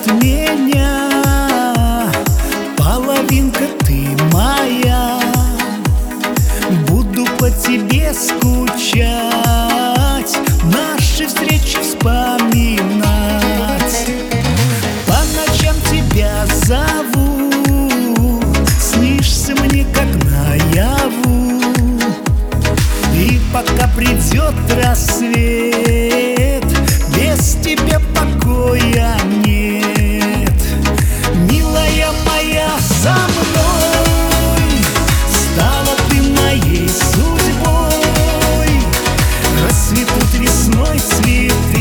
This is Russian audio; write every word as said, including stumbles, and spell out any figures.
от меня, половинка ты моя. Буду по тебе скучать, наши встречи вспоминать. По ночам тебя зову, снишься мне как наяву. И пока придет рассвет, без тебя покоя нет. Милая моя, со мной стала ты моей судьбой. Расцветут весной цветы,